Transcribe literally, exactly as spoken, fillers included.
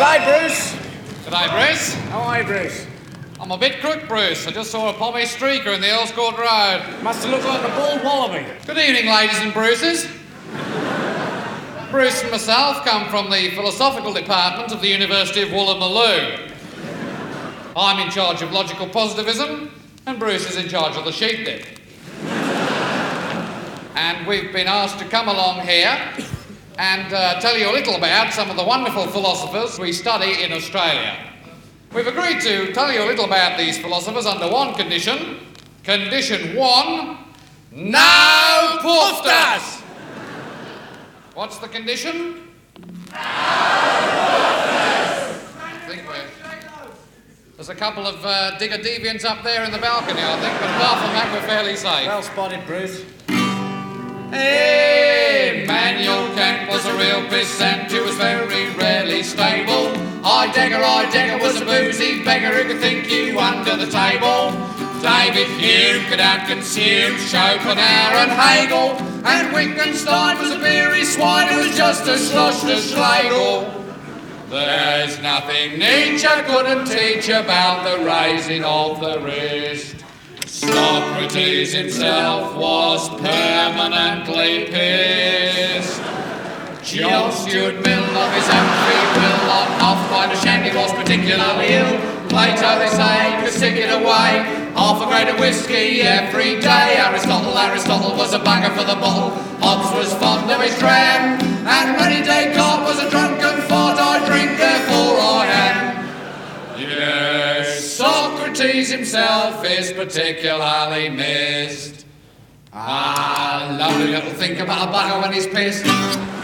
G'day, Bruce. G'day, Bruce. How are you, Bruce? I'm a bit crook, Bruce. I just saw a pommy streaker in the Earls Court Road. Must have looked like a bald wallaby. Good evening, ladies and Bruces. Bruce and myself come from the philosophical department of the University of Woolloomooloo. I'm in charge of logical positivism, and Bruce is in charge of the sheep dip. And we've been asked to come along here and uh, tell you a little about some of the wonderful philosophers we study in Australia. We've agreed to tell you a little about these philosophers under one condition. Condition one, no pufters! What's the condition? No pufters! I think we're... There's a couple of uh, digger deviants up there in the balcony, I think, but apart from that, we're fairly safe. Well spotted, Bruce. Immanuel Kant was a real pissant who was very rarely stable. Heidegger, Heidegger was a boozy beggar who could think you under the table. David Hume could out-consume Schopenhauer and Hegel. And Wittgenstein was a beery swine who was just as sloshed as Schlegel. There's nothing Nietzsche couldn't teach about the raising of the wrist. Socrates himself was permanently pissed. John Stuart Mill of his own free will on half-pint of shandy was particularly ill. Plato, they say, could stick it away, half a grade of whiskey every day. Aristotle, Aristotle was a bugger for the bottle. Hobbes was fond of his dram, and René Descartes was a drunken fart. I drink, therefore I am. Yes, Socrates himself is particularly missed. Ah, lovely little think about a bugger when he's pissed.